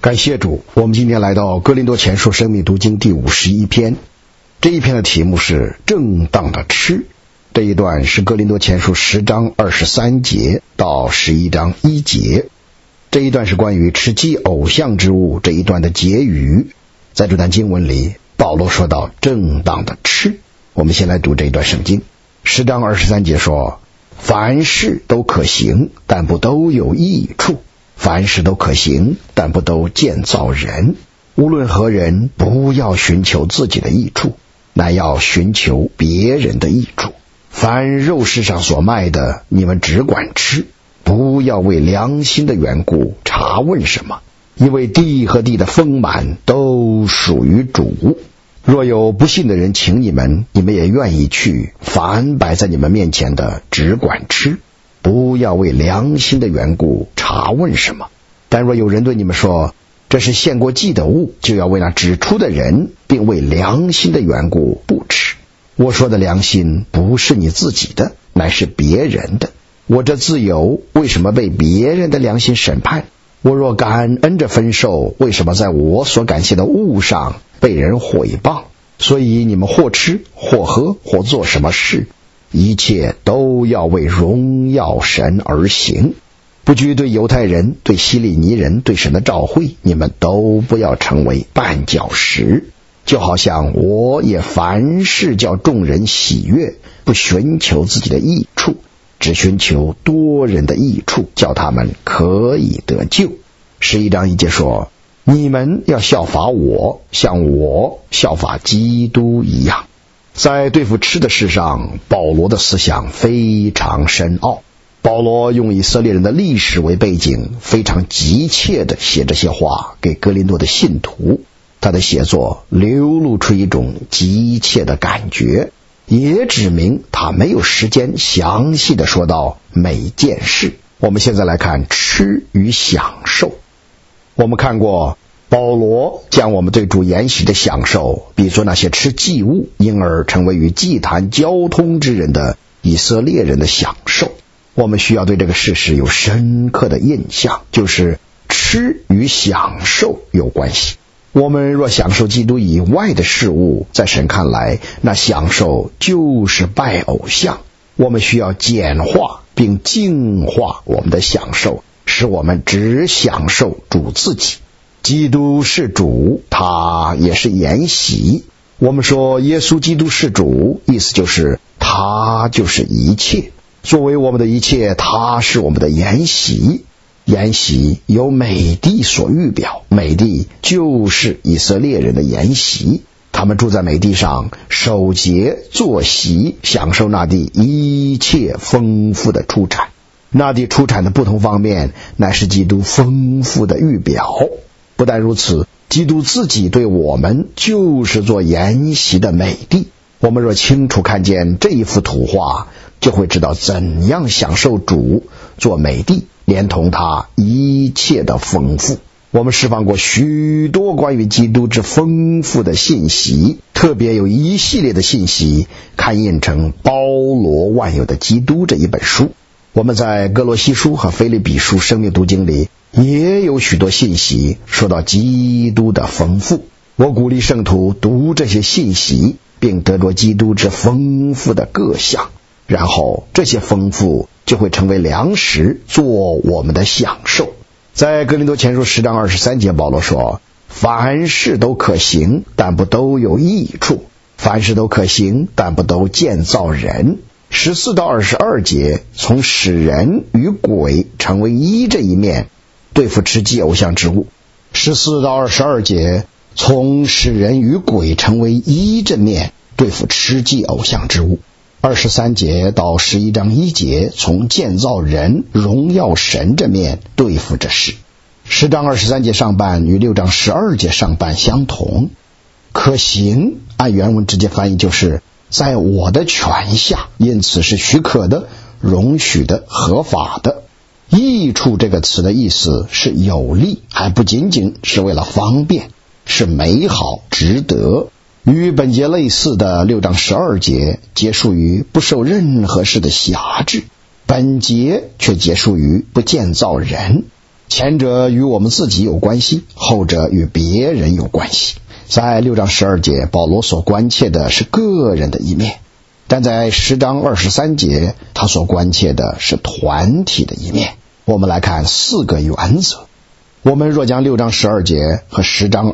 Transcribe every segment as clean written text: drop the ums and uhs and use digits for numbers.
感谢主，我们今天来到哥林多前书生命读经第51篇，这一篇的题目是正当的吃。这一段是哥林多前书10章23节到11章1节，这一段是关于吃祭偶像之物这一段的结语。在这段经文里，保罗说到正当的吃。我们先来读这一段圣经。10章23节说，凡事都可行，但不都有益处；凡事都可行，但不都建造人。无论何人，不要寻求自己的益处，乃要寻求别人的益处。凡肉市上所卖的，你们只管吃，不要为良心的缘故查问什么，因为地和地的丰满都属于主。若有不信的人请你们，你们也愿意去，凡摆在你们面前的只管吃，不要为良心的缘故查问什么。但若有人对你们说，这是献过祭的物，就要为那指出的人，并为良心的缘故不吃。我说的良心不是你自己的，乃是别人的。我这自由为什么被别人的良心审判？我若感恩着分受，为什么在我所感谢的物上被人毁谤？所以你们或吃或喝或做什么事，一切都要为荣耀神而行。不拘对犹太人，对希利尼人，对神的召会，你们都不要成为绊脚石。就好像我也凡事叫众人喜悦，不寻求自己的益处，只寻求多人的益处，叫他们可以得救。11章1节说，你们要效法我，像我效法基督一样。在对付吃的事上，保罗的思想非常深奥。保罗用以色列人的历史为背景，非常急切地写这些话给哥林多的信徒。他的写作流露出一种急切的感觉，也指明他没有时间详细地说到每件事。我们现在来看吃与享受。我们看过保罗将我们对主筵席的享受比作那些吃祭物，因而成为与祭坛交通之人的以色列人的享受。我们需要对这个事实有深刻的印象，就是吃与享受有关系。我们若享受基督以外的事物，在神看来，那享受就是拜偶像。我们需要简化并净化我们的享受，使我们只享受主自己。基督是主，他也是筵席。我们说耶稣基督是主，意思就是他就是一切。作为我们的一切，他是我们的筵席。筵席由美地所预表，美地就是以色列人的筵席。他们住在美地上，守节坐席，享受那地一切丰富的出产。那地出产的不同方面，乃是基督丰富的预表。不但如此，基督自己对我们就是做筵席的美地。我们若清楚看见这一幅图画，就会知道怎样享受主做美地，连同他一切的丰富。我们释放过许多关于基督之丰富的信息，特别有一系列的信息刊印成包罗万有的基督这一本书。我们在哥罗西书和腓立比书生命读经里也有许多信息说到基督的丰富。我鼓励圣徒读这些信息，并得着基督之丰富的各项，然后这些丰富就会成为粮食，做我们的享受。在哥林多前书10章23节，保罗说，凡事都可行，但不都有益处；凡事都可行，但不都建造人。14到22节，从使人与鬼成为一这一面对付吃祭偶像之物。14到22节，从使人与鬼成为一这面对付吃祭偶像之物。23节到11章1节，从建造人荣耀神这面对付这事。10章23节上半与6章12节上半相同。可行按原文直接翻译就是在我的权下，因此是许可的、容许的、合法的。益处这个词的意思是有利，还不仅仅是为了方便，是美好、值得。与本节类似的6章12节结束于不受任何事的辖制，本节却结束于不建造人。 前者与我们自己有关系，后者与别人有关系。在6章12节，保罗所关切的是个人的一面，但在10章23节，他所关切的是团体的一面。我们来看4个原则。我们若将6章12节和10章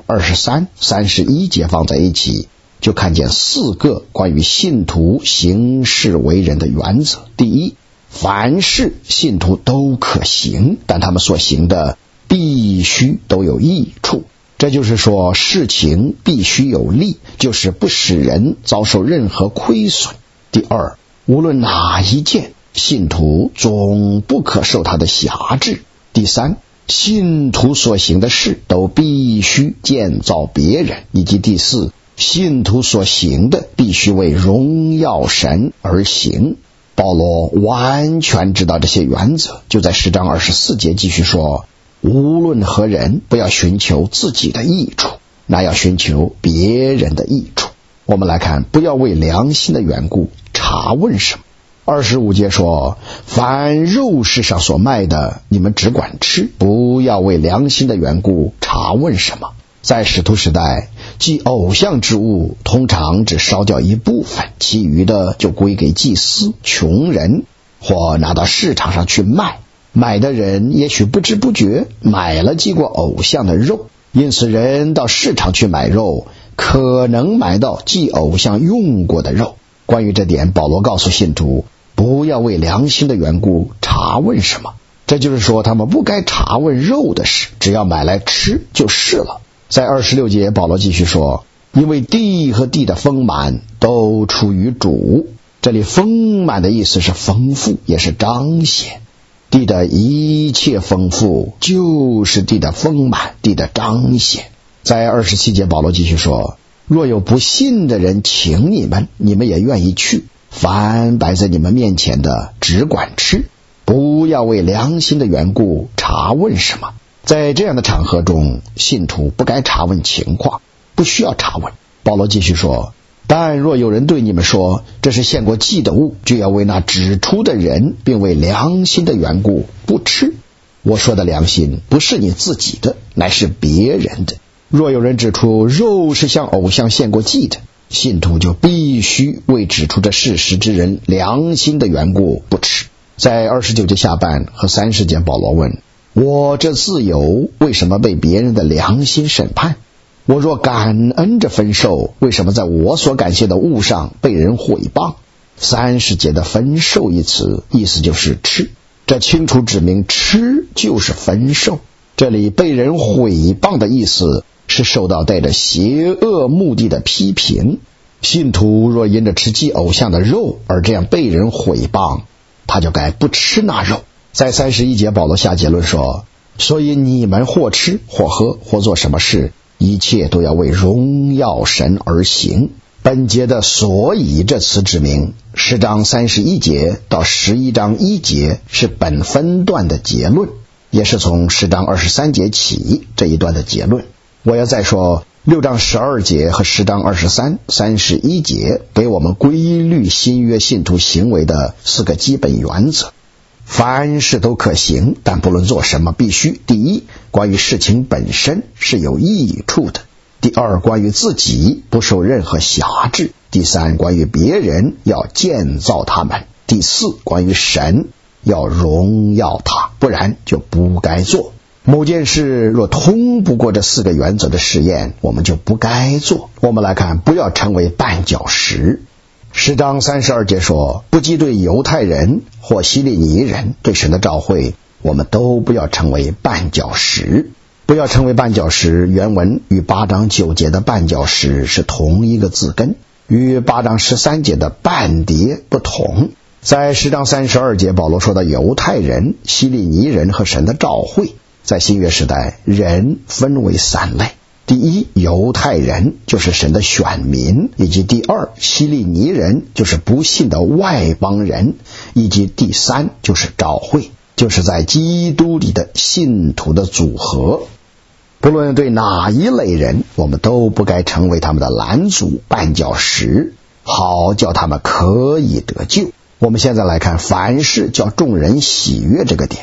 23、31节放在一起，就看见4个关于信徒行事为人的原则。第一，凡事信徒都可行，但他们所行的必须都有益处。这就是说，事情必须有利，就是不使人遭受任何亏损。第二，无论哪一件，信徒总不可受他的辖制。第三，信徒所行的事都必须建造别人。以及第四，信徒所行的必须为荣耀神而行。保罗完全知道这些原则，就在10章24节继续说，无论何人，不要寻求自己的益处，那要寻求别人的益处。我们来看，不要为良心的缘故查问什么。25节说，凡肉市上所卖的，你们只管吃，不要为良心的缘故查问什么。在使徒时代，祭偶像之物通常只烧掉一部分，其余的就归给祭司、穷人，或拿到市场上去卖。买的人也许不知不觉买了祭过偶像的肉，因此人到市场去买肉，可能买到祭偶像用过的肉。关于这点，保罗告诉信徒，不要为良心的缘故查问什么。这就是说，他们不该查问肉的事，只要买来吃就是了。在26节，保罗继续说，因为地和地的丰满都出于主。这里丰满的意思是丰富，也是彰显。地的一切丰富就是地的丰满，地的彰显。在27节，保罗继续说，若有不信的人请你们，你们也愿意去，凡摆在你们面前的只管吃，不要为良心的缘故查问什么。在这样的场合中，信徒不该查问情况，不需要查问。保罗继续说，但若有人对你们说，这是献过祭的物，就要为那指出的人，并为良心的缘故不吃。我说的良心不是你自己的，乃是别人的。若有人指出肉是向偶像献过祭的，信徒就必须为指出这事实之人良心的缘故不吃。在29节下半和30节，保罗问，我这自由为什么被别人的良心审判？我若感恩着分受，为什么在我所感谢的物上被人毁谤？30节的分受一词，意思就是吃，这清楚指明吃就是分受。这里被人毁谤的意思是受到带着邪恶目的的批评。信徒若因着吃祭偶像的肉而这样被人毁谤，他就该不吃那肉。在31节，保罗下结论说，所以你们或吃或喝或做什么事，一切都要为荣耀神而行。本节的所以这词指明10章31节到11章1节是本分段的结论，也是从10章23节起这一段的结论。我要再说6章12节和10章23、31节给我们规律新约信徒行为的4个基本原则。凡事都可行，但不论做什么必须：第一，关于事情本身是有益处的；第二，关于自己不受任何辖制；第三，关于别人要建造他们；第四，关于神要荣耀他，不然就不该做。某件事若通不过这4个原则的试验，我们就不该做。我们来看，不要成为绊脚石。10章32节说，不仅对犹太人或希利尼人，对神的召会，我们都不要成为绊脚石。不要成为绊脚石，原文与8章9节的绊脚石是同一个字根，与8章13节的絆跌不同。在10章32节，保罗说到犹太人、希利尼人和神的召会。在新约时代，人分为3类。第一，犹太人就是神的选民，以及第二，希利尼人就是不信的外邦人，以及第三就是召会，就是在基督里的信徒的组合。不论对哪一类人，我们都不该成为他们的拦阻、绊脚石，好叫他们可以得救。我们现在来看凡事叫众人喜悦这个点。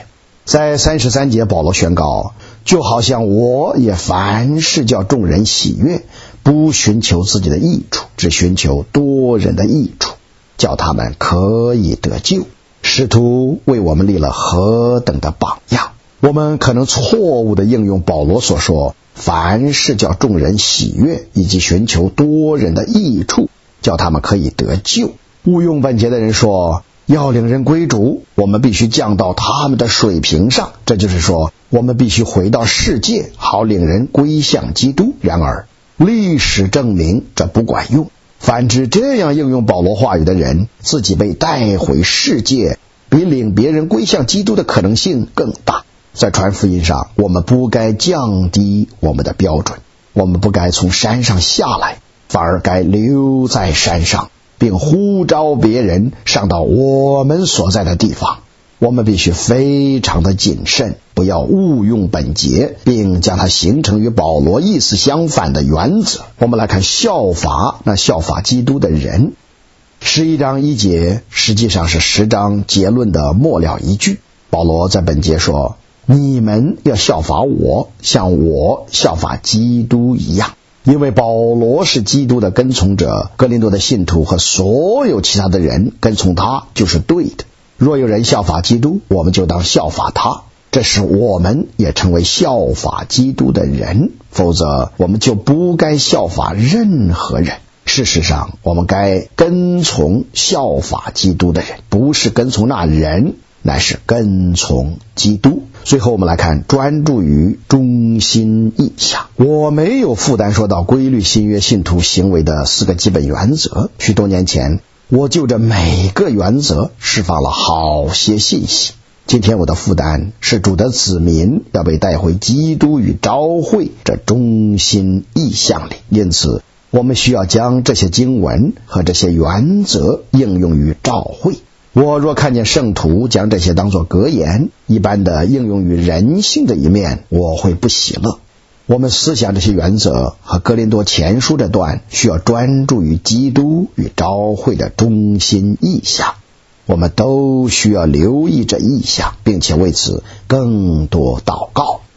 在33节，保罗宣告，就好像我也凡事叫众人喜悦，不寻求自己的益处，只寻求多人的益处，叫他们可以得救。使徒为我们立了何等的榜样。我们可能错误地应用保罗所说凡事叫众人喜悦以及寻求多人的益处，叫他们可以得救。误用本节的人说，要领人归主，我们必须降到他们的水平上，这就是说我们必须回到世界，好领人归向基督。然而历史证明这不管用。反之，这样应用保罗话语的人，自己被带回世界，比领别人归向基督的可能性更大。在传福音上，我们不该降低我们的标准，我们不该从山上下来，反而该留在山上，并呼召别人上到我们所在的地方。我们必须非常的谨慎，不要误用本节，并将它形成与保罗意思相反的原则。我们来看效法，那效法基督的人。11章1节实际上是10章结论的末了一句。保罗在本节说，你们要效法我，像我效法基督一样。因为保罗是基督的跟从者，哥林多的信徒和所有其他的人跟从他就是对的。若有人效法基督，我们就当效法他，这使我们也成为效法基督的人，否则我们就不该效法任何人。事实上，我们该跟从效法基督的人，不是跟从那人，乃是跟从基督。最后我们来看专注于中心意象。我没有负担说到规律新约信徒行为的4个基本原则。许多年前，我就着每个原则释放了好些信息。今天我的负担是主的子民要被带回基督与召会这中心意象里，因此我们需要将这些经文和这些原则应用于召会。我若看见圣徒将这些当作格言一般的应用于人性的一面，我会不喜乐。我们思想这些原则和哥林多前书这段需要专注于基督与召会的中心意象。我们都需要留意这意象，并且为此更多祷告。